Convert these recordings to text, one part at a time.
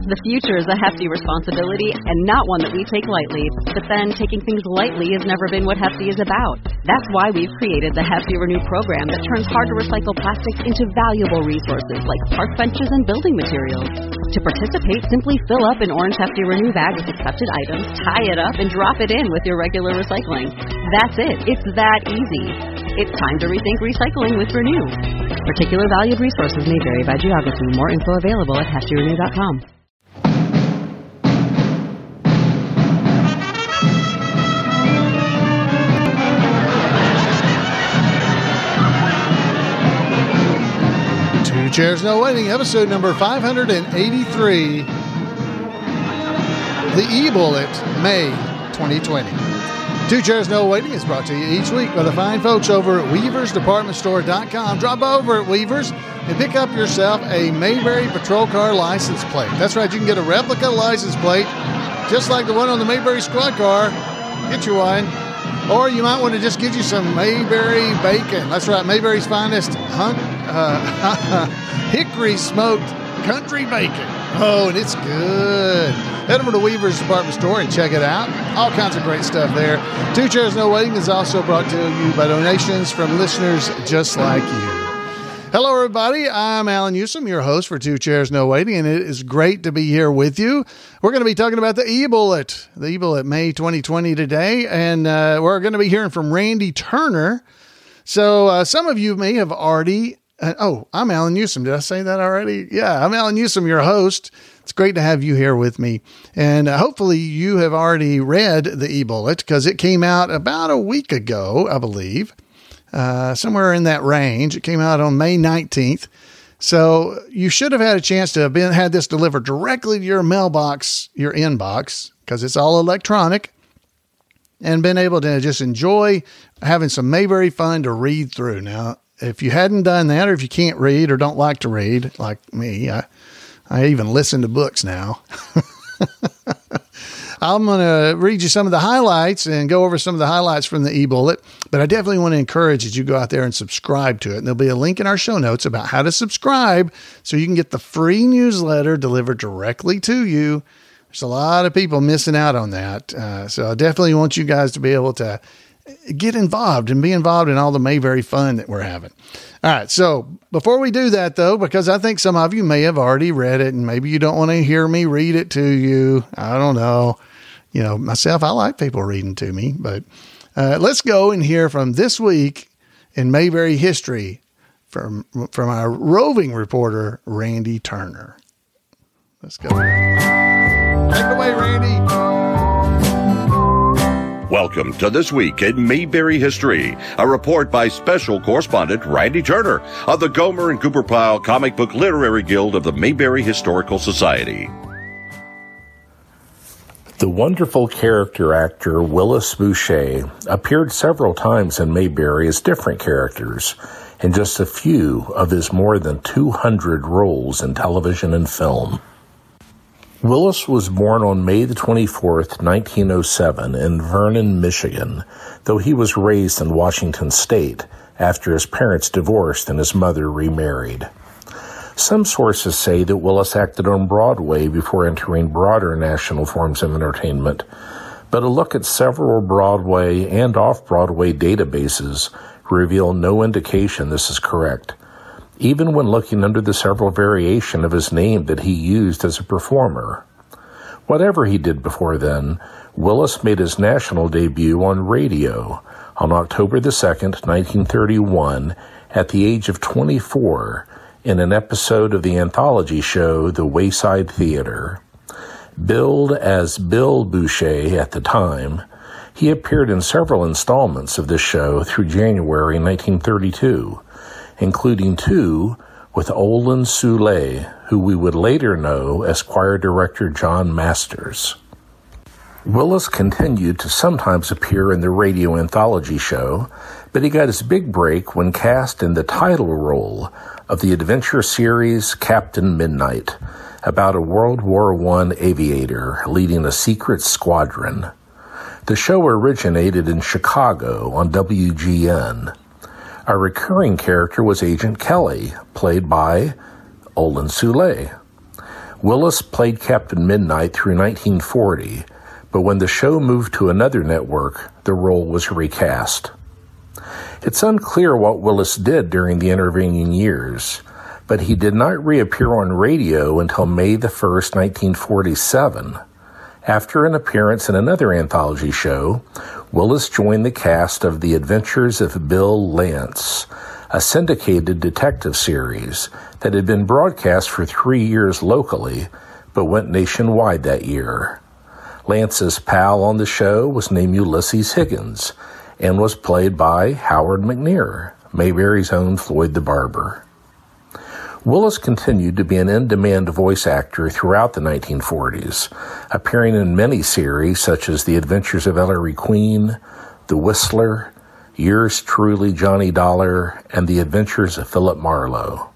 The future is a hefty responsibility and not one that we take lightly. But then, taking things lightly has never been what Hefty is about. That's why we've created the Hefty Renew program that turns hard-to-recycle plastics into valuable resources like park benches and building materials. To participate, simply fill up an orange Hefty Renew bag with accepted items, tie it up, and drop it in with your regular recycling. That's it. It's that easy. It's time to rethink recycling with Renew. Particular valued resources may vary by geography. More info available at heftyrenew.com. Two Chairs No Waiting, episode number 583, The E-Bullet, May 2020. Two Chairs No Waiting is brought to you each week by the fine folks over at WeaversDepartmentStore.com. Drop over at Weavers and pick up yourself a Mayberry Patrol Car license plate. That's right, you can get a replica license plate, just like the one on the Mayberry Squad Car. Get you one. Or you might want to just get you some Mayberry bacon. That's right, Mayberry's finest hickory smoked country bacon. Oh, and it's good. Head over to Weaver's Department Store and check it out. All kinds of great stuff there. Two Chairs No Waiting is also brought to you by donations from listeners just like you. Hello, everybody. I'm Alan Newsom, your host for Two Chairs No Waiting, and it is great to be here with you. We're going to be talking about the E-Bullet, May 2020 today, and we're going to be hearing from Randy Turner. So some of you may have already... I'm Alan Newsom. Did I say that already? Yeah, I'm Alan Newsom, your host. It's great to have you here with me. And hopefully you have already read the E-Bullet because it came out about a week ago, I believe. Somewhere in that range. It came out on May 19th. So you should have had a chance to have had this delivered directly to your mailbox, your inbox, because it's all electronic, and been able to just enjoy having some Mayberry fun to read through. Now, if you hadn't done that, or if you can't read or don't like to read, like me, I even listen to books now. I'm going to read you some of the highlights and go over some of the highlights from the E-Bullet, but I definitely want to encourage that you go out there and subscribe to it. And there'll be a link in our show notes about how to subscribe so you can get the free newsletter delivered directly to you. There's a lot of people missing out on that. So I definitely want you guys to be able to get involved and be involved in all the Mayberry fun that we're having. All right. So before we do that, though, because I think some of you may have already read it and maybe you don't want to hear me read it to you. I don't know. You know, myself, I like people reading to me, but let's go and hear from this week in Mayberry history from our roving reporter, Randy Turner. Let's go. Take it away, Randy. Welcome to This Week in Mayberry History, a report by special correspondent Randy Turner of the Gomer and Cooper Pyle Comic Book Literary Guild of the Mayberry Historical Society. The wonderful character actor Willis Boucher appeared several times in Mayberry as different characters in just a few of his more than 200 roles in television and film. Willis was born on May the 24th, 1907 in Vernon, Michigan, though he was raised in Washington State after his parents divorced and his mother remarried. Some sources say that Willis acted on Broadway before entering broader national forms of entertainment, but a look at several Broadway and off-Broadway databases reveal no indication this is correct, even when looking under the several variations of his name that he used as a performer. Whatever he did before then, Willis made his national debut on radio on October the 2nd, 1931, at the age of 24, in an episode of the anthology show The Wayside Theater. Billed as Bill Boucher at the time, he appeared in several installments of this show through January 1932, including two with Olin Soule, who we would later know as choir director John Masters. Willis continued to sometimes appear in the radio anthology show, but he got his big break when cast in the title role of the adventure series Captain Midnight, about a World War I aviator leading a secret squadron. The show originated in Chicago on WGN. A recurring character was Agent Kelly, played by Olin Soule. Willis played Captain Midnight through 1940, but when the show moved to another network, the role was recast. It's unclear what Willis did during the intervening years, but he did not reappear on radio until May 1st, 1947. After an appearance in another anthology show, Willis joined the cast of The Adventures of Bill Lance, a syndicated detective series that had been broadcast for 3 years locally, but went nationwide that year. Lance's pal on the show was named Ulysses Higgins and was played by Howard McNear, Mayberry's own Floyd the Barber. Willis continued to be an in-demand voice actor throughout the 1940s, appearing in many series such as The Adventures of Ellery Queen, The Whistler, Yours Truly Johnny Dollar, and The Adventures of Philip Marlowe.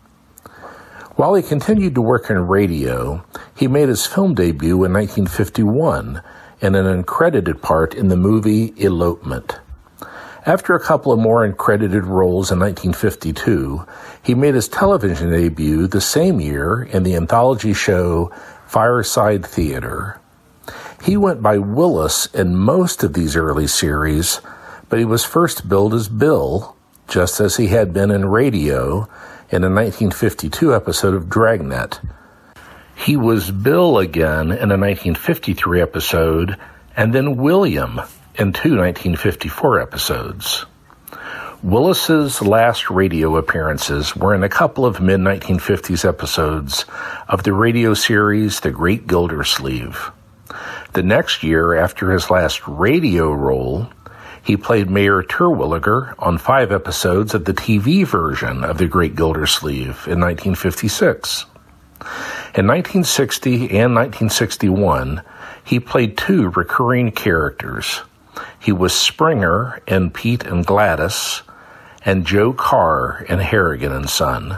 While he continued to work in radio, he made his film debut in 1951 in an uncredited part in the movie Elopement. After a couple of more uncredited roles in 1952, he made his television debut the same year in the anthology show Fireside Theater. He went by Willis in most of these early series, but he was first billed as Bill, just as he had been in radio in a 1952 episode of Dragnet. He was Bill again in a 1953 episode, and then William in 2 1954 episodes. Willis's last radio appearances were in a couple of mid-1950s episodes of the radio series The Great Gildersleeve. The next year, after his last radio role, he played Mayor Terwilliger on 5 episodes of the TV version of The Great Gildersleeve in 1956. In 1960 and 1961, he played 2 recurring characters. He was Springer in Pete and Gladys, and Joe Carr in Harrigan and Son.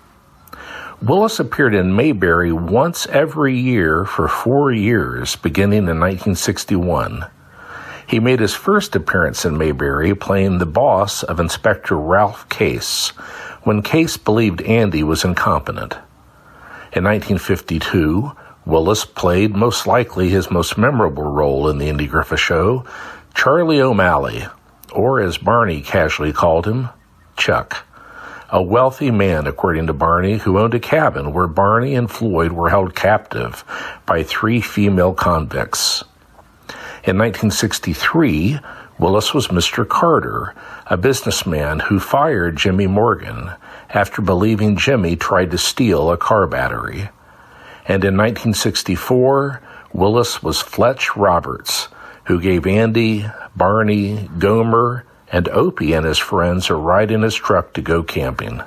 Willis appeared in Mayberry once every year for 4 years, beginning in 1961. He made his first appearance in Mayberry playing the boss of Inspector Ralph Case, when Case believed Andy was incompetent. In 1952, Willis played most likely his most memorable role in the Andy Griffith Show, Charlie O'Malley, or as Barney casually called him, Chuck, a wealthy man, according to Barney, who owned a cabin where Barney and Floyd were held captive by 3 female convicts. In 1963, Willis was Mr. Carter, a businessman who fired Jimmy Morgan after believing Jimmy tried to steal a car battery. And in 1964, Willis was Fletch Roberts, who gave Andy, Barney, Gomer, and Opie and his friends a ride in his truck to go camping.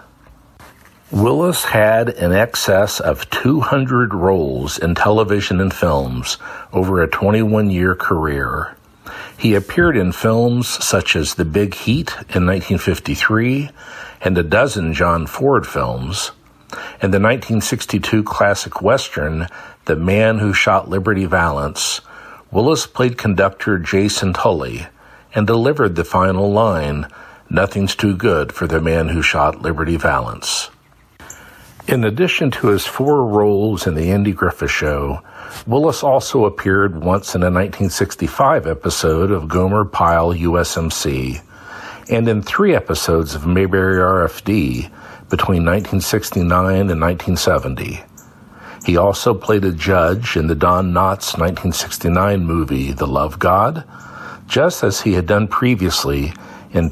Willis had in excess of 200 roles in television and films over a 21-year career. He appeared in films such as The Big Heat in 1953 and a dozen John Ford films, and the 1962 classic Western, The Man Who Shot Liberty Valance. Willis played conductor Jason Tully and delivered the final line, "Nothing's too good for the man who shot Liberty Valance." In addition to his 4 roles in the Andy Griffith Show, Willis also appeared once in a 1965 episode of Gomer Pyle USMC, and in 3 episodes of Mayberry RFD between 1969 and 1970. He also played a judge in the Don Knotts 1969 movie The Love God, just as he had done previously in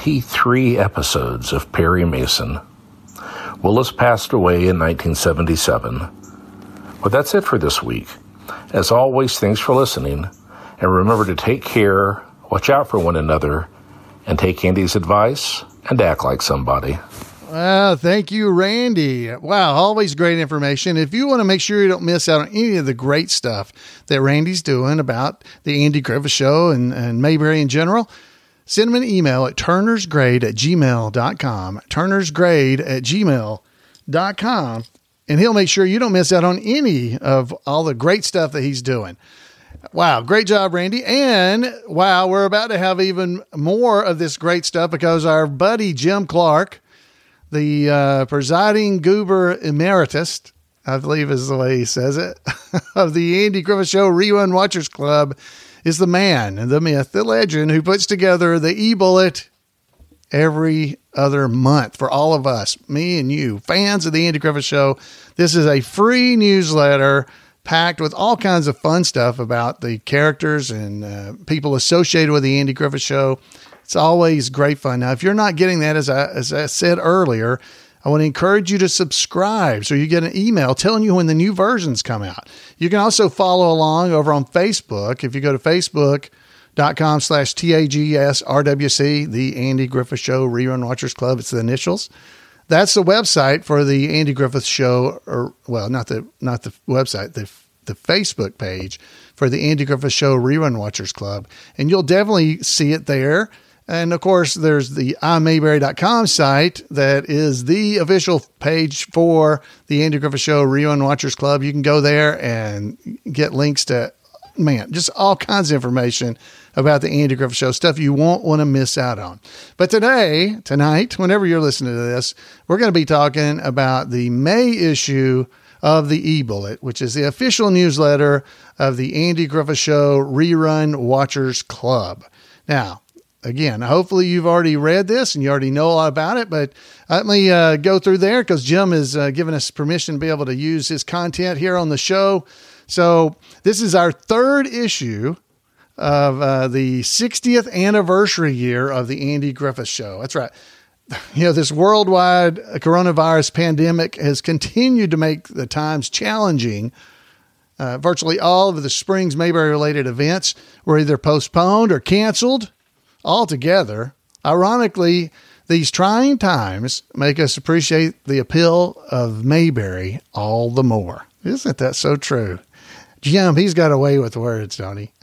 23 episodes of Perry Mason. Willis passed away in 1977. Well, that's it for this week. As always, thanks for listening, and remember to take care, watch out for one another, and take Andy's advice and act like somebody. Well, thank you, Randy. Wow, always great information. If you want to make sure you don't miss out on any of the great stuff that Randy's doing about the Andy Griffith Show and Mayberry in general, send him an email at turnersgrade@gmail.com, turnersgrade@gmail.com, and he'll make sure you don't miss out on any of all the great stuff that he's doing. Wow, great job, Randy. And wow, we're about to have even more of this great stuff because our buddy Jim Clark, the presiding goober emeritus I believe is the way he says it, of the Andy Griffith Show Rerun Watchers Club is the man, the myth, the legend who puts together the e-bullet every other month for all of us, me and you, fans of the Andy Griffith Show. This is a free newsletter packed with all kinds of fun stuff about the characters and people associated with the Andy Griffith Show. It's always great fun. Now, if you're not getting that, as I said earlier, I want to encourage you to subscribe so you get an email telling you when the new versions come out. You can also follow along over on Facebook. If you go to facebook.com/TAGSRWC, the Andy Griffith Show Rerun Watchers Club, it's the initials. That's the website for the Andy Griffith Show, or well, not the website, the Facebook page for the Andy Griffith Show Rerun Watchers Club. And you'll definitely see it there. And of course, there's the imayberry.com site that is the official page for the Andy Griffith Show Rerun Watchers Club. You can go there and get links to, just all kinds of information about the Andy Griffith Show, stuff you won't want to miss out on. But tonight, whenever you're listening to this, we're going to be talking about the May issue of the e-bullet, which is the official newsletter of the Andy Griffith Show Rerun Watchers Club. Now, again, hopefully you've already read this and you already know a lot about it, but let me go through there because Jim has given us permission to be able to use his content here on the show. So this is our third issue of the 60th anniversary year of the Andy Griffith Show. That's right. This worldwide coronavirus pandemic has continued to make the times challenging. Virtually all of the Springs Mayberry related events were either postponed or canceled altogether. Ironically, these trying times make us appreciate the appeal of Mayberry all the more. Isn't that so true? Jim, he's got away with words, don't he?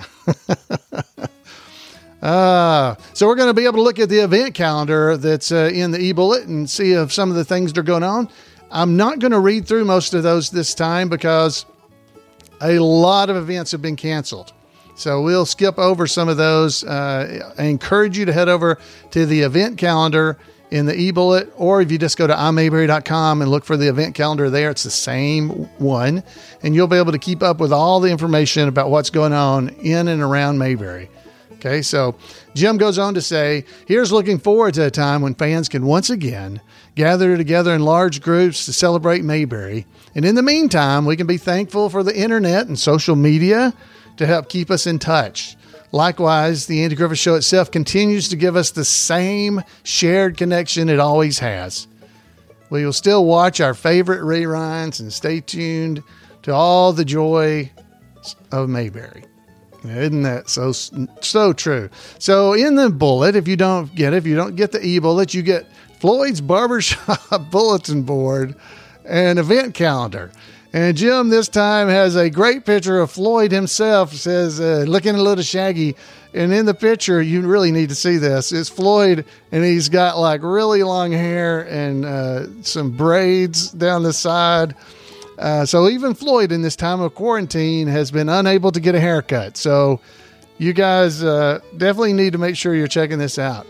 So we're going to be able to look at the event calendar that's in the e-bullet and see if some of the things that are going on. I'm not going to read through most of those this time because a lot of events have been canceled. So we'll skip over some of those. I encourage you to head over to the event calendar in the e-bullet, or if you just go to imayberry.com and look for the event calendar there, it's the same one, and you'll be able to keep up with all the information about what's going on in and around Mayberry. Okay, so Jim goes on to say, here's looking forward to a time when fans can once again gather together in large groups to celebrate Mayberry. And in the meantime, we can be thankful for the internet and social media to help keep us in touch. Likewise, the Andy Griffith Show itself continues to give us the same shared connection it always has. We will still watch our favorite reruns and stay tuned to all the joy of Mayberry. Isn't that so true? So in the bullet, if you don't get the e-bullet, you get Floyd's Barbershop bulletin board and event calendar. And Jim this time has a great picture of Floyd himself, says, looking a little shaggy. And in the picture, you really need to see this. It's Floyd, and he's got like really long hair and some braids down the side. So even Floyd in this time of quarantine has been unable to get a haircut. So you guys definitely need to make sure you're checking this out.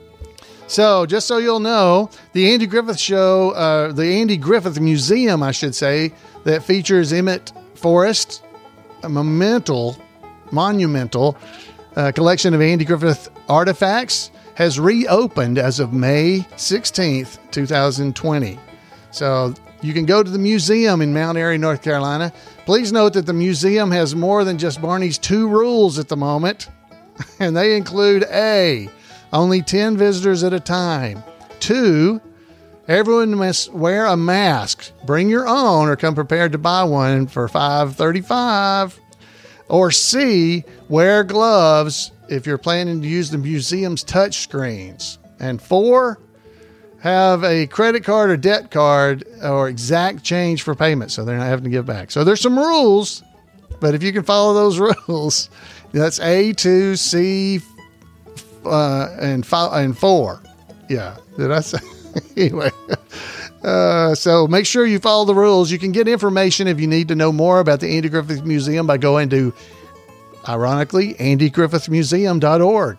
So just so you'll know, the Andy Griffith Show, the Andy Griffith Museum, I should say, that features Emmett Forrest, a monumental collection of Andy Griffith artifacts, has reopened as of May 16th, 2020. So you can go to the museum in Mount Airy, North Carolina. Please note that the museum has more than just Barney's 2 rules at the moment, and they include A, only 10 visitors at a time. 2, everyone must wear a mask. Bring your own or come prepared to buy one for $5.35. Or C, wear gloves if you're planning to use the museum's touch screens. And 4, have a credit card or debt card or exact change for payment, so they're not having to give back. So there's some rules, but if you can follow those rules, that's A, 2, C, and 4. Yeah, did I say? Anyway, so make sure you follow the rules. You can get information if you need to know more about the Andy Griffith Museum by going to, ironically, andygriffithmuseum.org.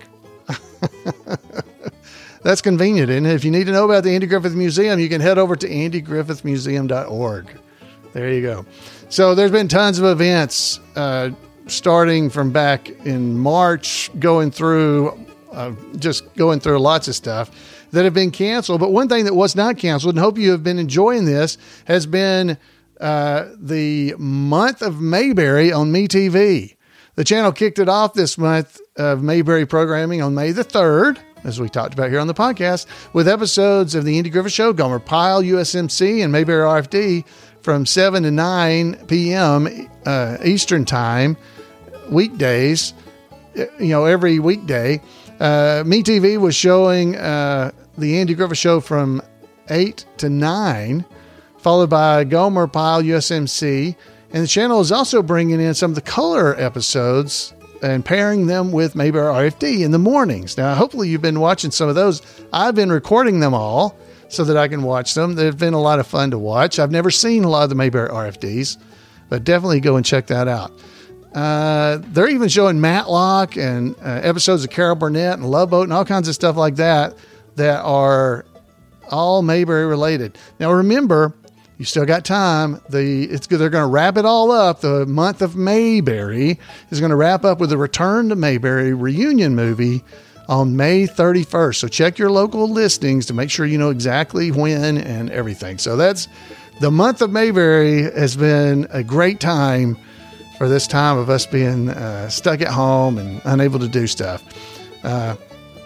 That's convenient, and if you need to know about the Andy Griffith Museum, you can head over to andygriffithmuseum.org. There you go. So there's been tons of events starting from back in March, going through lots of stuff that have been canceled. But one thing that was not canceled, and hope you have been enjoying this, has been the month of Mayberry on MeTV. The channel kicked it off this month of Mayberry programming on May the 3rd, as we talked about here on the podcast, with episodes of The Andy Griffith Show, Gomer Pyle, USMC, and Mayberry RFD from 7 to 9 p.m. Eastern Time, weekdays, every weekday. MeTV was showing The Andy Griffith Show from 8 to 9, followed by Gomer Pyle, USMC. And the channel is also bringing in some of the color episodes and pairing them with Mayberry RFD in the mornings. Now, hopefully you've been watching some of those. I've been recording them all so that I can watch them. They've been a lot of fun to watch. I've never seen a lot of the Mayberry RFDs, but definitely go and check that out. They're even showing Matlock and episodes of Carol Burnett and Love Boat and all kinds of stuff like that are all Mayberry related. Now, remember, you still got time. They're going to wrap it all up. The month of Mayberry is going to wrap up with the Return to Mayberry reunion movie on May 31st. So check your local listings to make sure you know exactly when and everything. So that's the month of Mayberry. Has been a great time for this time of us being stuck at home and unable to do stuff. And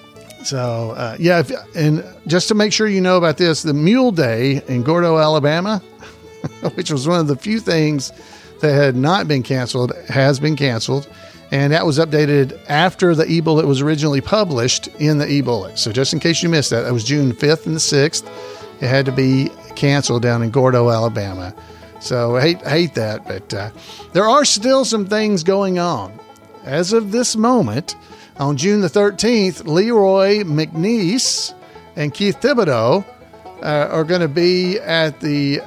just to make sure you know about this, the Mule Day in Gordo, Alabama, which was one of the few things that had not been canceled, has been canceled. And that was updated after the e-bullet was originally published in the e-bullet. So just in case you missed that was June 5th and the 6th. It had to be canceled down in Gordo, Alabama. So I hate that, but there are still some things going on. As of this moment, on June the 13th, Leroy McNeese and Keith Thibodeau are going to be at the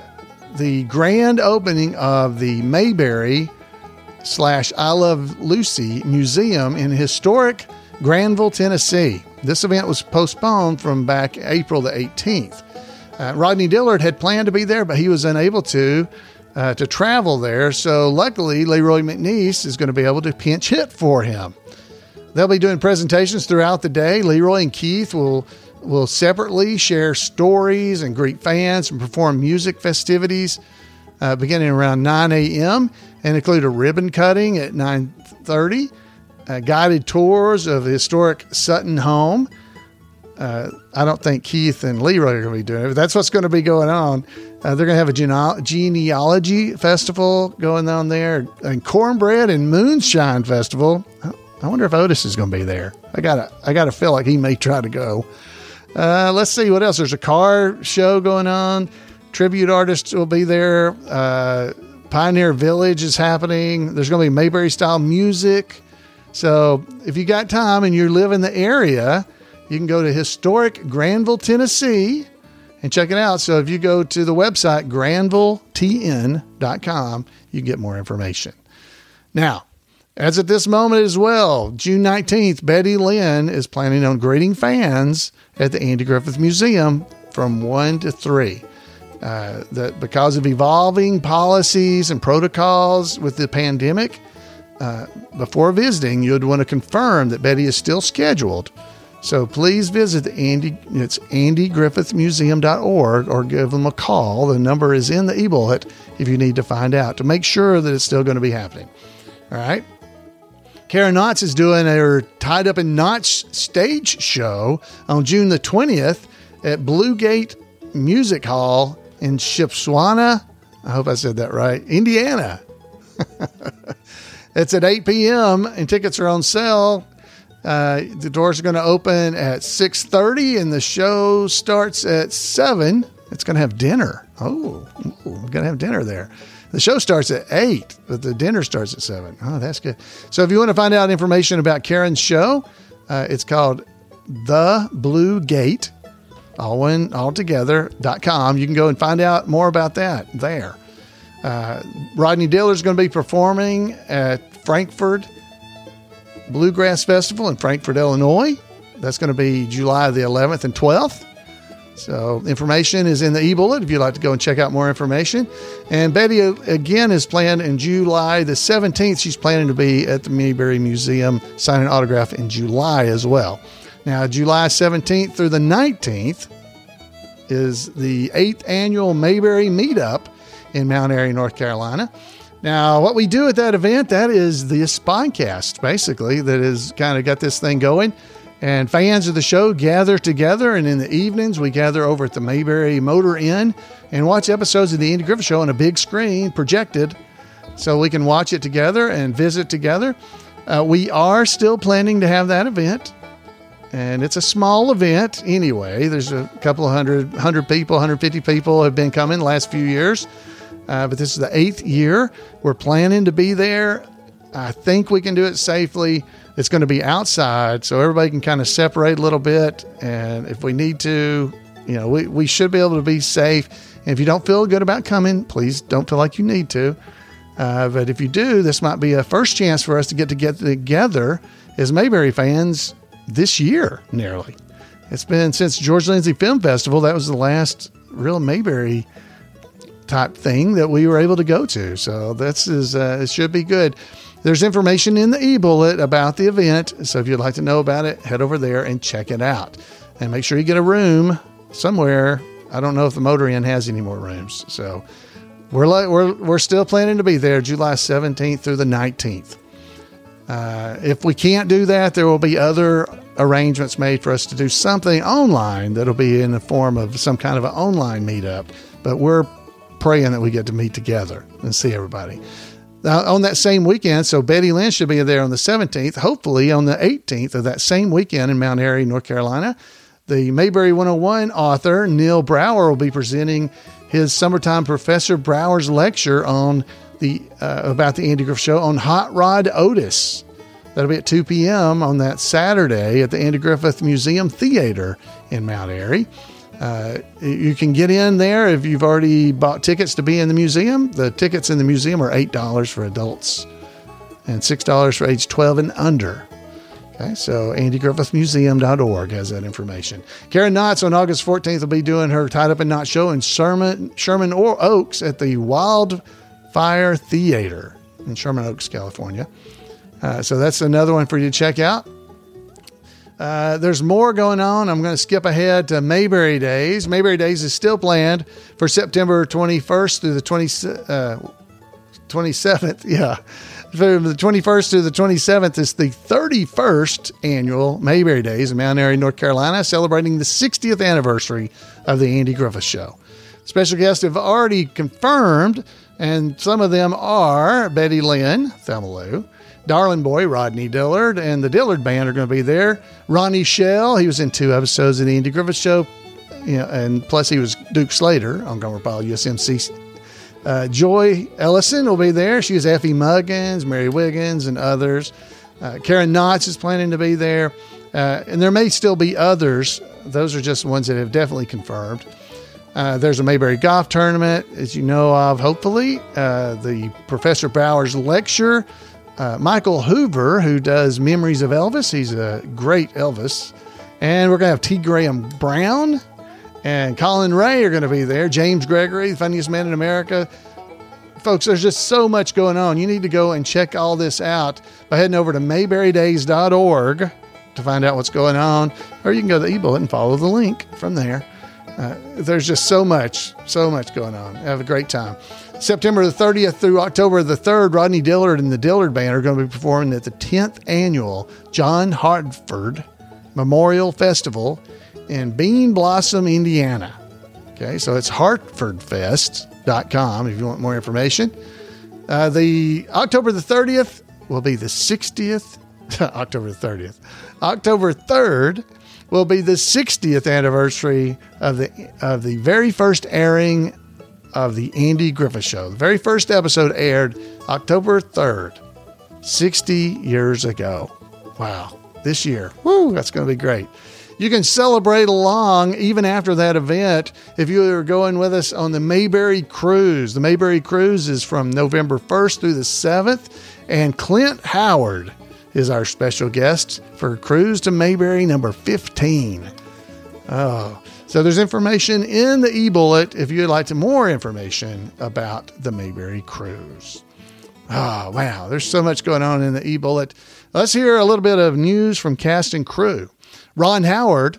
grand opening of the Mayberry / I Love Lucy Museum in historic Granville, Tennessee. This event was postponed from back April the 18th. Rodney Dillard had planned to be there, but he was unable to travel there. So luckily, Leroy McNeese is going to be able to pinch hit for him. They'll be doing presentations throughout the day. Leroy and Keith will separately share stories and greet fans and perform music festivities beginning around 9 a.m. and include a ribbon cutting at 9:30, guided tours of the historic Sutton home. I don't think Keith and Leroy are going to be doing it, but that's what's going to be going on. They're going to have a genealogy festival going on there, and cornbread and moonshine festival. I wonder if Otis is going to be there. I gotta feel like he may try to go. Let's see what else. There's a car show going on. Tribute artists will be there. Pioneer Village is happening. There's going to be Mayberry style music. So if you got time and you live in the area, you can go to historic Granville, Tennessee and check it out. So if you go to the website, granvilletn.com, you can get more information. Now, as at this moment as well, June 19th, Betty Lynn is planning on greeting fans at the Andy Griffith Museum from 1 to 3. That because of evolving policies and protocols with the pandemic, before visiting, you'd want to confirm that Betty is still scheduled. So please visit it's andygriffithmuseum.org or give them a call. The number is in the e-bullet if you need to find out to make sure that it's still going to be happening. All right. Karen Knotts is doing her Tied Up in Knots stage show on June the 20th at Blue Gate Music Hall in Shipshewana. I hope I said that right. Indiana. It's at 8 p.m. and tickets are on sale. The doors are going to open at 6:30 and the show starts at 7. It's going to have dinner. We're going to have dinner there. The show starts at 8, but the dinner starts at 7. Oh, that's good. So if you want to find out information about Karen's show, it's called The Blue Gate, altogether.com. You can go and find out more about that there. Rodney Dillard is going to be performing at Frankfurt Bluegrass Festival in Frankfurt, Illinois. That's going to be July the 11th and 12th. So information is in the e-bullet if you'd like to go and check out more information. And Betty, again, is planned in July the 17th. She's planning to be at the Mayberry Museum signing an autograph in July as well. Now, July 17th through the 19th is the 8th annual Mayberry Meetup in Mount Airy, North Carolina. Now, what we do at that event, that is the podcast, basically, that has kind of got this thing going. And fans of the show gather together, and in the evenings, we gather over at the Mayberry Motor Inn and watch episodes of the Andy Griffith Show on a big screen projected so we can watch it together and visit together. We are still planning to have that event, and it's a small event anyway. There's a couple of 100 people, 150 people have been coming the last few years, but this is the 8th year. We're planning to be there. I think we can do it safely. It's going to be outside, so everybody can kind of separate a little bit. And if we need to, we should be able to be safe. And if you don't feel good about coming, please don't feel like you need to. But if you do, this might be a first chance for us to get together as Mayberry fans this year, nearly. It's been since George Lindsay Film Festival. That was the last real Mayberry type thing that we were able to go to. So it should be good. There's information in the e-bullet about the event, so if you'd like to know about it, head over there and check it out. And make sure you get a room somewhere. I don't know if the Motor Inn has any more rooms. So we're still planning to be there July 17th through the 19th. If we can't do that, there will be other arrangements made for us to do something online that'll be in the form of some kind of an online meetup. But we're praying that we get to meet together and see everybody. On that same weekend, so Betty Lynn should be there on the 17th, hopefully on the 18th of that same weekend in Mount Airy, North Carolina. The Mayberry 101 author, Neil Brower, will be presenting his Summertime Professor Brower's lecture on about the Andy Griffith Show on Hot Rod Otis. That'll be at 2 p.m. on that Saturday at the Andy Griffith Museum Theater in Mount Airy. You can get in there if you've already bought tickets to be in the museum. The tickets in the museum are $8 for adults and $6 for age 12 and under. Okay, so AndyGriffithMuseum.org has that information. Karen Knotts on August 14th will be doing her Tied Up in Knots show in Sherman Oaks at the Wildfire Theater in Sherman Oaks, California. So that's another one for you to check out. There's more going on. I'm going to skip ahead to Mayberry Days. Mayberry Days is still planned for September 21st through the 27th. Yeah. From the 21st to the 27th is the 31st annual Mayberry Days in Mount Airy, North Carolina, celebrating the 60th anniversary of the Andy Griffith Show. Special guests have already confirmed, and some of them are Betty Lynn, Thelma Lou, Darling Boy, Rodney Dillard, and the Dillard Band are going to be there. Ronnie Shell, he was in 2 episodes of the Andy Griffith Show, and plus he was Duke Slater on Gomer Pyle USMC. Joy Ellison will be there. She was Effie Muggins, Mary Wiggins, and others. Karen Knotts is planning to be there. And there may still be others. Those are just ones that have definitely confirmed. There's a Mayberry Golf Tournament, as you know of, hopefully. The Professor Brower's lecture. Michael Hoover, who does Memories of Elvis. He's a great Elvis. And we're going to have T. Graham Brown and Colin Ray are going to be there. James Gregory, the funniest man in America. Folks, there's just so much going on. You need to go and check all this out by heading over to mayberrydays.org to find out what's going on. Or you can go to the e-bullet and follow the link from there. There's just so much going on. Have a great time. September the 30th through October the 3rd, Rodney Dillard and the Dillard Band are going to be performing at the 10th annual John Hartford Memorial Festival in Bean Blossom, Indiana. Okay, so it's hartfordfest.com if you want more information. The October the 30th will be the 60th. October the 30th. October 3rd will be the 60th anniversary of the very first airing of the Andy Griffith Show. The very first episode aired October 3rd, 60 years ago. Wow. This year. Woo, that's going to be great. You can celebrate along even after that event if you are going with us on the Mayberry Cruise. The Mayberry Cruise is from November 1st through the 7th, and Clint Howard is our special guest for Cruise to Mayberry number 15. Oh, so there's information in the e-bullet if you'd like more information about the Mayberry Cruise. Oh, wow. There's so much going on in the e-bullet. Let's hear a little bit of news from cast and crew. Ron Howard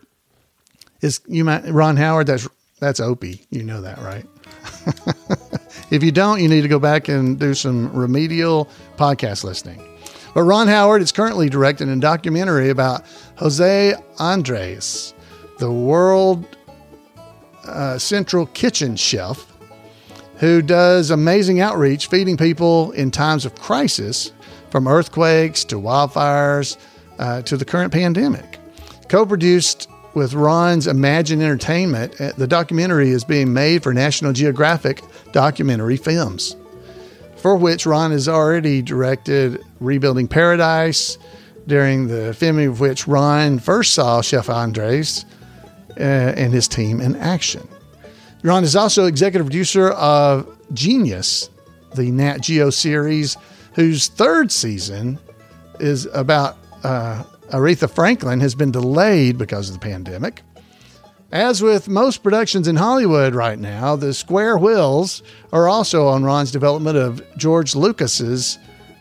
that's Opie. You know that, right? If you don't, you need to go back and do some remedial podcast listening. But Ron Howard is currently directing a documentary about Jose Andres, the world central kitchen chef who does amazing outreach, feeding people in times of crisis, from earthquakes to wildfires to the current pandemic. Co-produced with Ron's Imagine Entertainment, the documentary is being made for National Geographic Documentary Films, for which Ron has already directed Rebuilding Paradise, during the filming of which Ron first saw Chef Andres and his team in action. Ron is also executive producer of Genius, the Nat Geo series, whose third season is about Aretha Franklin, has been delayed because of the pandemic. As with most productions in Hollywood right now, the square wheels are also on Ron's development of George Lucas's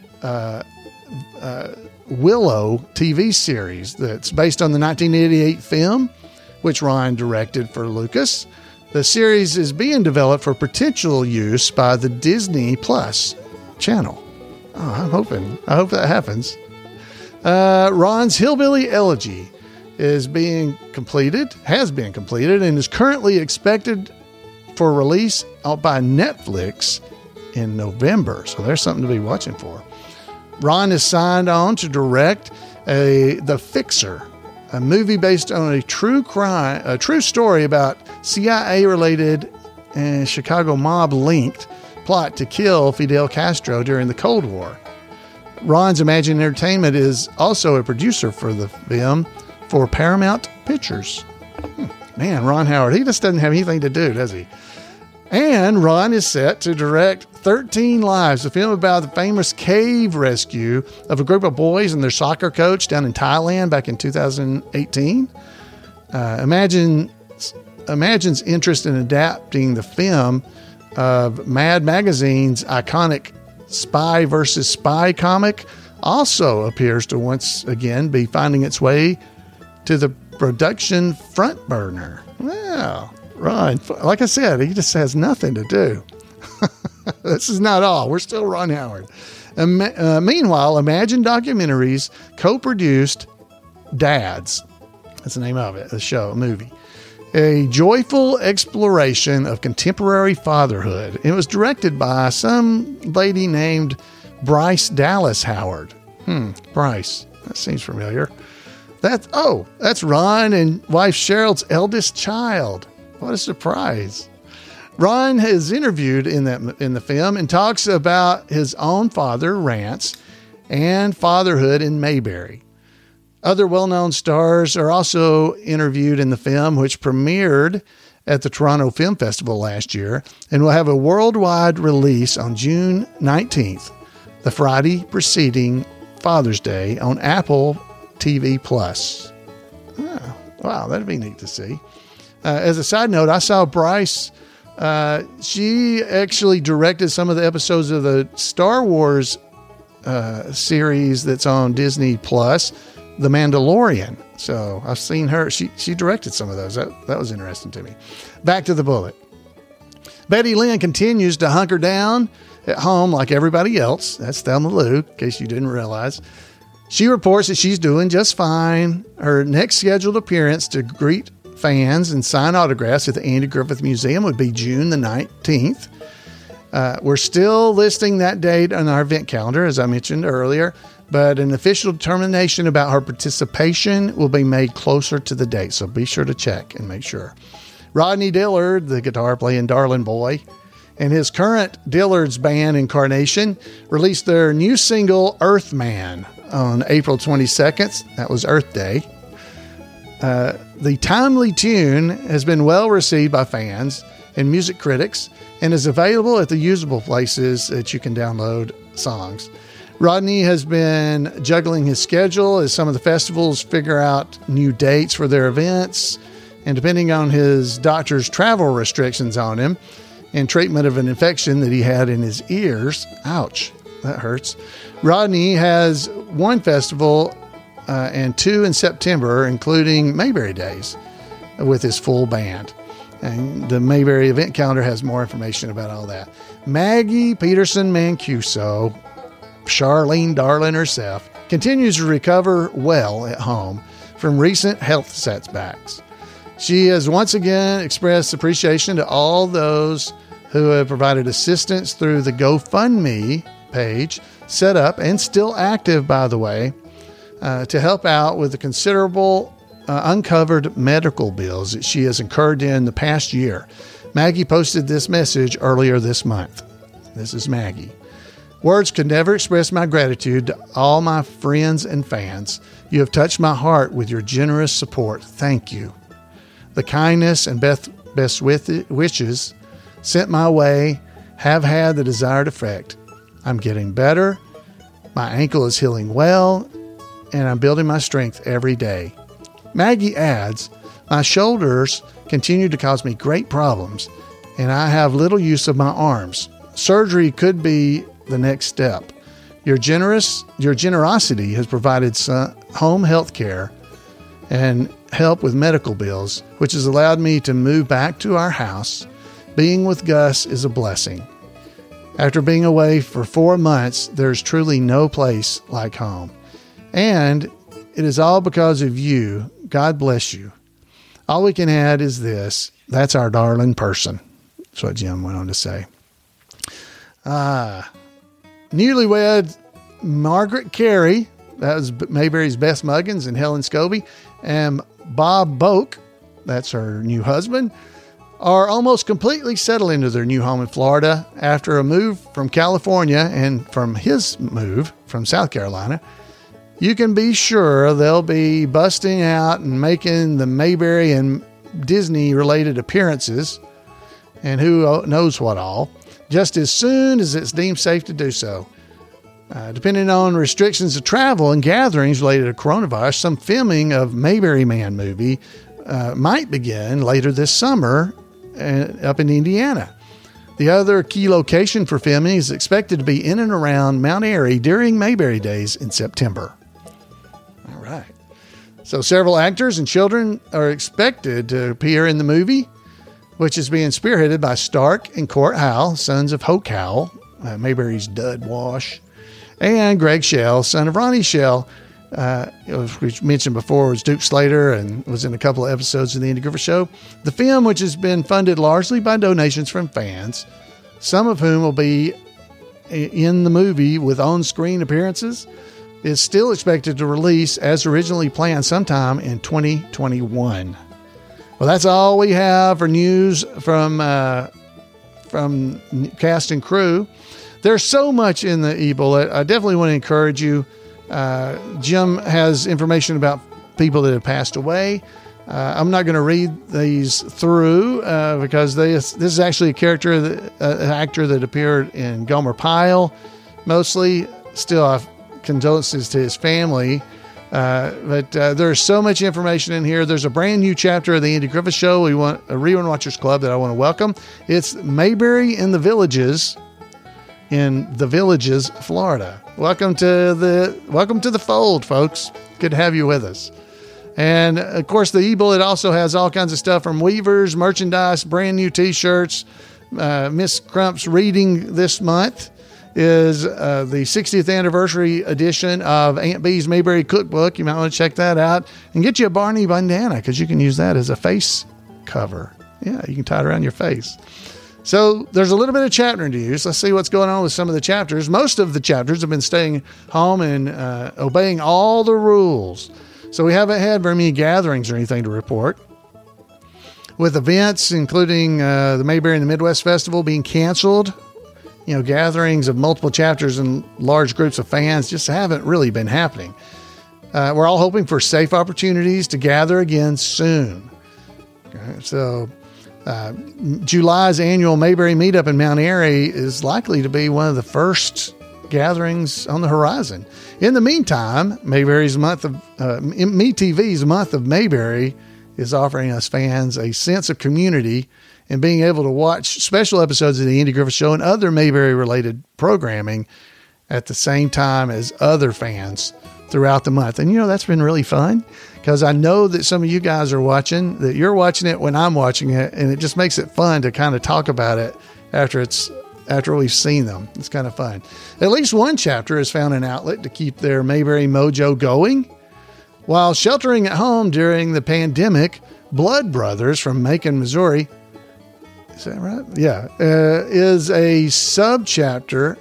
Willow TV series that's based on the 1988 film, which Ron directed for Lucas. The series is being developed for potential use by the Disney Plus channel. Oh, I hope that happens. Ron's Hillbilly Elegy has been completed, and is currently expected for release out by Netflix in November. So there's something to be watching for. Ron is signed on to direct The Fixer, a movie based on a true story about CIA-related and Chicago mob-linked plot to kill Fidel Castro during the Cold War. Ron's Imagine Entertainment is also a producer for the film for Paramount Pictures. Man, Ron Howard, he just doesn't have anything to do, does he? And Ron is set to direct 13 Lives, a film about the famous cave rescue of a group of boys and their soccer coach down in Thailand back in 2018. Imagine's interest in adapting the film of Mad Magazine's iconic Spy vs. Spy comic also appears to once again be finding its way to the production front burner. Well, Ron, like I said, he just has nothing to do. This is not all. We're still Ron Howard. Meanwhile, Imagine Documentaries co-produced Dads. That's the name of it, a movie. A joyful exploration of contemporary fatherhood. It was directed by some lady named Bryce Dallas Howard. Bryce. That seems familiar. That's Ron and wife Cheryl's eldest child. What a surprise. Ron is interviewed in the film and talks about his own father, Rance, and fatherhood in Mayberry. Other well-known stars are also interviewed in the film, which premiered at the Toronto Film Festival last year and will have a worldwide release on June 19th, the Friday preceding Father's Day, on Apple TV+. Oh, wow, that'd be neat to see. As a side note, I saw Bryce. She actually directed some of the episodes of the Star Wars series that's on Disney+, The Mandalorian. So I've seen her. She directed some of those. That was interesting to me. Back to the bullet. Betty Lynn continues to hunker down at home like everybody else. That's Thelma Lou, in case you didn't realize. She reports that she's doing just fine. Her next scheduled appearance to greet fans and sign autographs at the Andy Griffith Museum would be June the 19th. We're still listing that date on our event calendar, as I mentioned earlier, but an official determination about her participation will be made closer to the date, so be sure to check and make sure. Rodney Dillard, the guitar playing Darlin' Boy, and his current Dillard's Band Incarnation released their new single, Earthman, on April 22nd. That was Earth Day. The timely tune has been well received by fans and music critics and is available at the usable places that you can download songs. Rodney has been juggling his schedule as some of the festivals figure out new dates for their events. And depending on his doctor's travel restrictions on him and treatment of an infection that he had in his ears, ouch, that hurts, Rodney has one festival and 2 in September, including Mayberry Days, with his full band. And the Mayberry event calendar has more information about all that. Maggie Peterson Mancuso, Charlene Darling herself, continues to recover well at home from recent health setbacks. She has once again expressed appreciation to all those who have provided assistance through the GoFundMe page, set up and still active, by the way, to help out with the considerable uncovered medical bills that she has incurred in the past year. Maggie posted this message earlier this month. This is Maggie. Words could never express my gratitude to all my friends and fans. You have touched my heart with your generous support. Thank you. The kindness and best wishes sent my way have had the desired effect. I'm getting better. My ankle is healing well, and I'm building my strength every day. Maggie adds, my shoulders continue to cause me great problems, and I have little use of my arms. Surgery could be the next step. Your generosity has provided some home health care and help with medical bills, which has allowed me to move back to our house. Being with Gus is a blessing. After being away for 4 months, there's truly no place like home. And it is all because of you. God bless you. All we can add is this. That's our darling person. That's what Jim went on to say. Newlywed Margaret Carey, that was Mayberry's Bess Muggins and Helen Scobie, and Bob Boak, that's her new husband, are almost completely settled into their new home in Florida after a move from California and from his move from South Carolina. You can be sure they'll be busting out and making the Mayberry and Disney related appearances and who knows what all, just as soon as it's deemed safe to do so. Depending on restrictions of travel and gatherings related to coronavirus, some filming of Mayberry Man movie might begin later this summer up in Indiana. The other key location for filming is expected to be in and around Mount Airy during Mayberry Days in September. All right. So several actors and children are expected to appear in the movie, which is being spearheaded by Stark and Court Howell, sons of Hoke Howell, Mayberry's Dud Wash, and Greg Shell, son of Ronnie Shell, which mentioned before was Duke Slater and was in a couple of episodes of the Andy Griffith Show. The film, which has been funded largely by donations from fans, some of whom will be in the movie with on-screen appearances, is still expected to release as originally planned sometime in 2021. Well, that's all we have for news from cast and crew. There's so much in the e-bullet. I definitely want to encourage you. Jim has information about people that have passed away. I'm not going to read these through because this is actually an actor that appeared in Gomer Pyle, mostly. Still, I have condolences to his family. But there's so much information in here. There's a brand new chapter of the Andy Griffith Show. We want a Rerun Watchers Club that I want to welcome. It's Mayberry in the Villages, Florida. Welcome to the fold, folks. Good to have you with us. And of course, the e-bullet also has all kinds of stuff from Weavers, merchandise, brand new t-shirts. Miss Crump's reading this month is the 60th anniversary edition of Aunt Bee's Mayberry Cookbook. You might want to check that out and get you a Barney bandana because you can use that as a face cover. Yeah, you can tie it around your face. So there's a little bit of chapter news. Let's see what's going on with some of the chapters. Most of the chapters have been staying home and obeying all the rules. So we haven't had very many gatherings or anything to report. With events including the Mayberry and the Midwest Festival being canceled, gatherings of multiple chapters and large groups of fans just haven't really been happening. We're all hoping for safe opportunities to gather again soon. Okay, so July's annual Mayberry meetup in Mount Airy is likely to be one of the first gatherings on the horizon. In the meantime, MeTV's Month of Mayberry is offering us fans a sense of community and being able to watch special episodes of the Andy Griffith Show and other Mayberry-related programming at the same time as other fans throughout the month. And, that's been really fun because I know that some of you guys are watching, that you're watching it when I'm watching it, and it just makes it fun to kind of talk about it after we've seen them. It's kind of fun. At least one chapter has found an outlet to keep their Mayberry mojo going. While sheltering at home during the pandemic, Blood Brothers from Macon, Missouri, is that right? Yeah. Has a subchapter,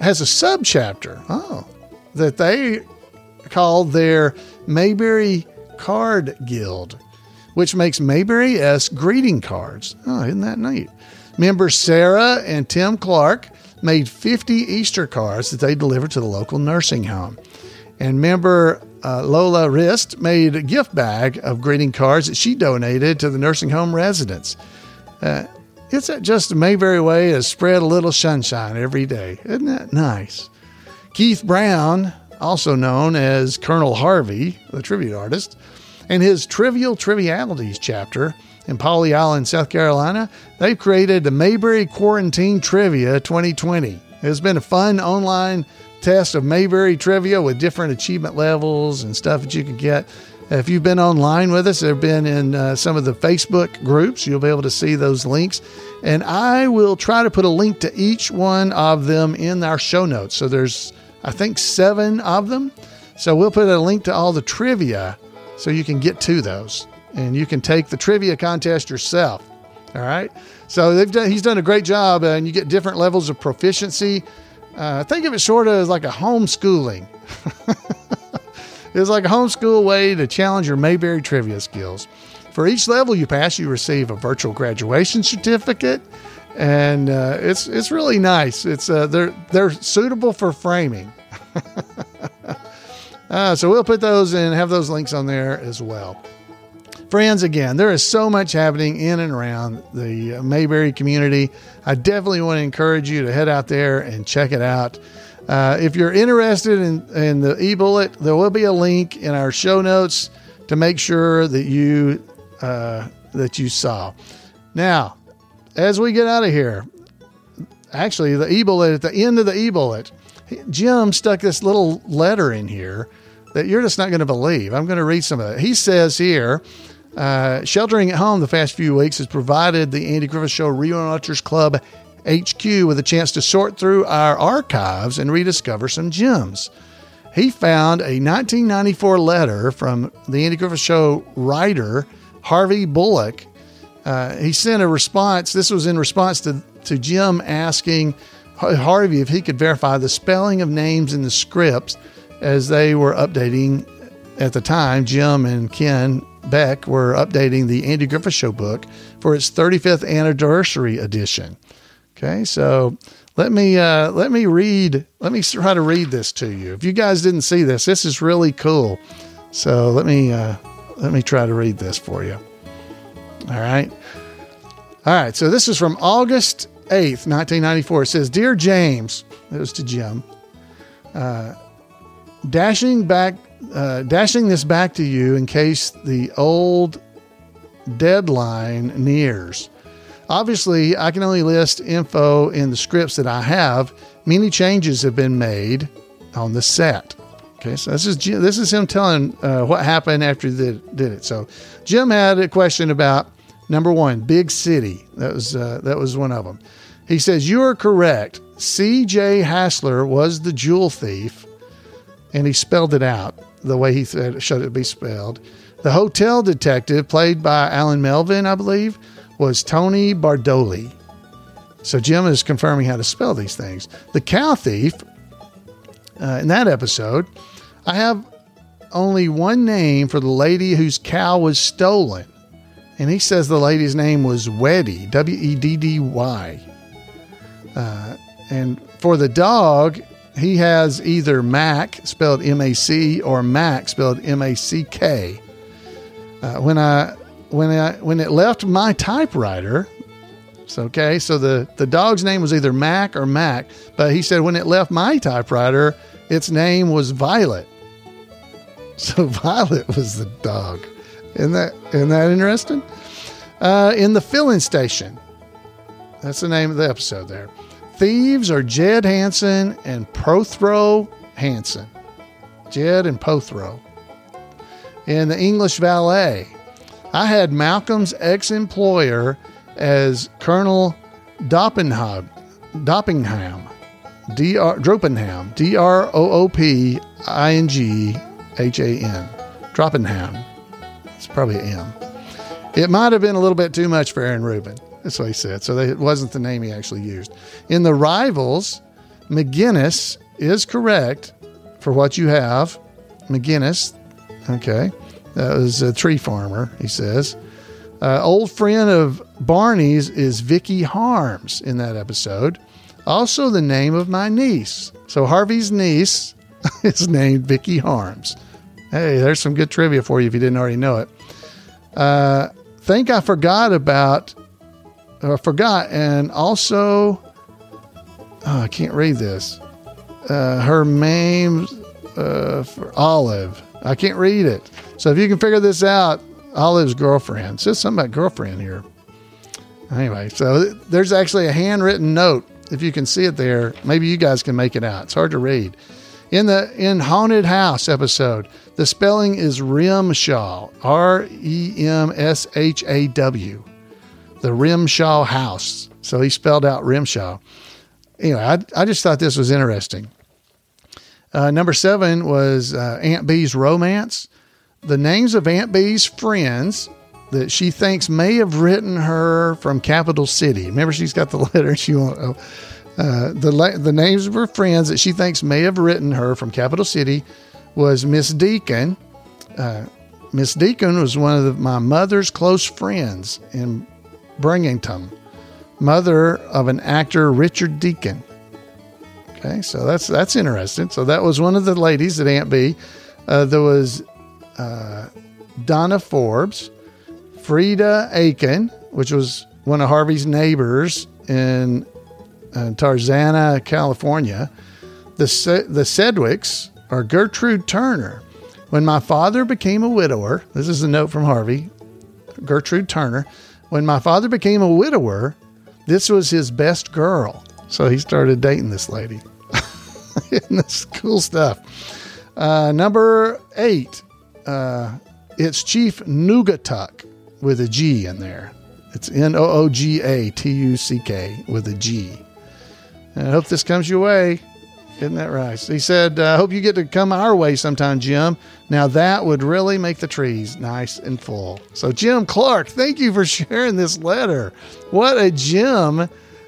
that they call their Mayberry Card Guild, which makes Mayberry-esque greeting cards. Oh, isn't that neat? Members Sarah and Tim Clark made 50 Easter cards that they delivered to the local nursing home. And member Lola Rist made a gift bag of greeting cards that she donated to the nursing home residents. It's just a Mayberry way to spread a little sunshine every day. Isn't that nice? Keith Brown, also known as Colonel Harvey, the tribute artist, and his Trivial Trivialities chapter in Pawleys Island, South Carolina, they've created the Mayberry Quarantine Trivia 2020. It's been a fun online test of Mayberry trivia with different achievement levels and stuff that you can get. If you've been online with us, they've been in some of the Facebook groups. You'll be able to see those links. And I will try to put a link to each one of them in our show notes. So there's, I think, 7 of them. So we'll put a link to all the trivia so you can get to those. And you can take the trivia contest yourself. All right? So he's done a great job, and you get different levels of proficiency. Think of it sort of as like a homeschooling. It's like a homeschool way to challenge your Mayberry trivia skills. For each level you pass, you receive a virtual graduation certificate, and it's really nice. It's they're suitable for framing. So we'll put those and have those links on there as well. Friends, again, there is so much happening in and around the Mayberry community. I definitely want to encourage you to head out there and check it out. If you're interested in the e-bullet, there will be a link in our show notes to make sure that you saw. Now, as we get out of here, actually, the e-bullet, at the end of the e-bullet, Jim stuck this little letter in here that you're just not going to believe. I'm going to read some of it. He says here, sheltering at home the past few weeks has provided the Andy Griffith Show Rewatchers Club HQ with a chance to sort through our archives and rediscover some gems. He found a 1994 letter from the Andy Griffith Show writer, Harvey Bullock. He sent a response. This was in response to Jim asking Harvey if he could verify the spelling of names in the scripts as they were updating at the time. Jim and Ken Beck were updating the Andy Griffith Show book for its 35th anniversary edition. Okay, so let me try to read this to you. If you guys didn't see this is really cool. So let me try to read this for you. All right. So this is from August 8th, 1994. It says, "Dear James," it was to Jim, dashing this back to you in case the old deadline nears. Obviously, I can only list info in the scripts that I have. Many changes have been made on the set. Okay, so this is him telling what happened after they did it. So Jim had a question about, number 1, big city. That was one of them. He says, "You are correct. C.J. Hassler was the jewel thief," and he spelled it out the way he should it be spelled. The hotel detective, played by Alan Melvin, I believe, was Tony Bardoli. So Jim is confirming how to spell these things. The cow thief, in that episode, I have only one name for the lady whose cow was stolen. And he says the lady's name was Weddy, W-E-D-D-Y. And for the dog, he has either Mac, spelled M-A-C, or Mac, spelled M-A-C-K. When it left my typewriter, so the dog's name was either Mac or Mac, but he said when it left my typewriter, its name was Violet. So Violet was the dog. Isn't that interesting? In the filling station. That's the name of the episode there. Thieves are Jed Hansen and Prothero Hansen. Jed and Prothero. In the English Valet, I had Malcolm's ex-employer as Colonel Doppingham. Droopingham. Droopingham. Droppingham. It's probably an M. It might have been a little bit too much for Aaron Rubin. That's what he said. So it wasn't the name he actually used. In the Rivals, McGinnis is correct for what you have. McGinnis. Okay. That was a tree farmer, he says. Old friend of Barney's is Vicky Harms in that episode. Also the name of my niece. So Harvey's niece is named Vicky Harms. Hey, there's some good trivia for you if you didn't already know it. Think I forgot, and also, I can't read this. Her name for Olive. I can't read it. So if you can figure this out, Olive's girlfriend. It says something about girlfriend here. Anyway, so there's actually a handwritten note. If you can see it there, maybe you guys can make it out. It's hard to read. In Haunted House episode, the spelling is Rimshaw, Remshaw, the Rimshaw House. So he spelled out Rimshaw. Anyway, I just thought this was interesting. Number 7 was Aunt Bee's romance. The names of Aunt Bee's friends that she thinks may have written her from Capital City. Remember, she's got the letter. She won't. The names of her friends that she thinks may have written her from Capital City was Miss Deacon. Miss Deacon was one of my mother's close friends in Bringington, mother of an actor, Richard Deacon. Okay, so that's interesting. So that was one of the ladies at Aunt Bee. There was Donna Forbes, Frida Aiken, which was one of Harvey's neighbors in Tarzana, California. The Sedwicks are Gertrude Turner. When my father became a widower, this is a note from Harvey, Gertrude Turner. When my father became a widower, this was his best girl. So he started dating this lady. And that's cool stuff. Number 8, it's Chief Noogatuck with a G in there. It's Noogatuck with a G. And I hope this comes your way. Isn't that right? He said, I hope you get to come our way sometime, Jim. Now that would really make the trees nice and full. So Jim Clark, thank you for sharing this letter. What a gem,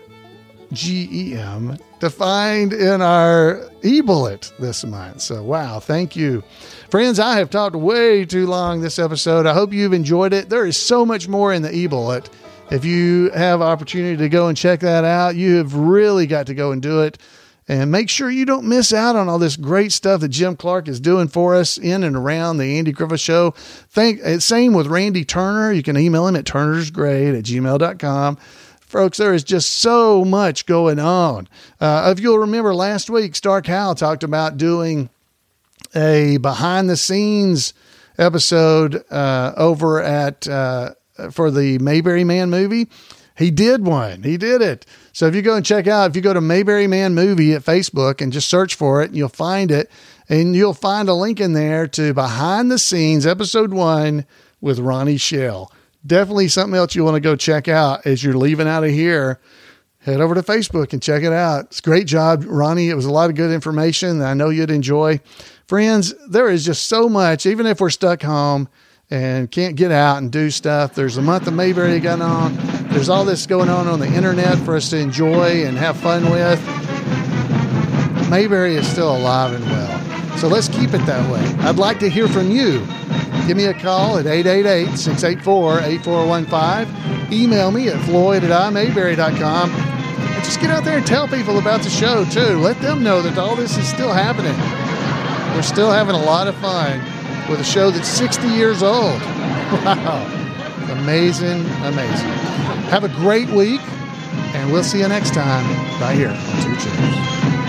G-E-M, to find in our e-bullet this month. So, wow, thank you. Friends, I have talked way too long this episode. I hope you've enjoyed it. There is so much more in the e-bullet. If you have opportunity to go and check that out, you have really got to go and do it. And make sure you don't miss out on all this great stuff that Jim Clark is doing for us in and around the Andy Griffith Show. Same with Randy Turner. You can email him at turnersgrade@gmail.com. Folks, there is just so much going on. If you'll remember last week, Stark Howell talked about doing a behind-the-scenes episode over at for the Mayberry Man movie. He did one. He did it. So if you go and check out, if you go to Mayberry Man Movie at Facebook and just search for it, you'll find it. And you'll find a link in there to Behind the Scenes, Episode 1 with Ronnie Shell. Definitely something else you want to go check out as you're leaving out of here. Head over to Facebook and check it out. It's a great job, Ronnie. It was a lot of good information that I know you'd enjoy. Friends, there is just so much, even if we're stuck home and can't get out and do stuff. There's a month of Mayberry going on. There's all this going on the internet for us to enjoy and have fun with. Mayberry is still alive and well. So let's keep it that way. I'd like to hear from you. Give me a call at 888-684-8415. Email me at floyd@imayberry.com. And just get out there and tell people about the show, too. Let them know that all this is still happening. We're still having a lot of fun with a show that's 60 years old. Wow. Amazing, amazing. Have a great week, and we'll see you next time right here on Two Chairs.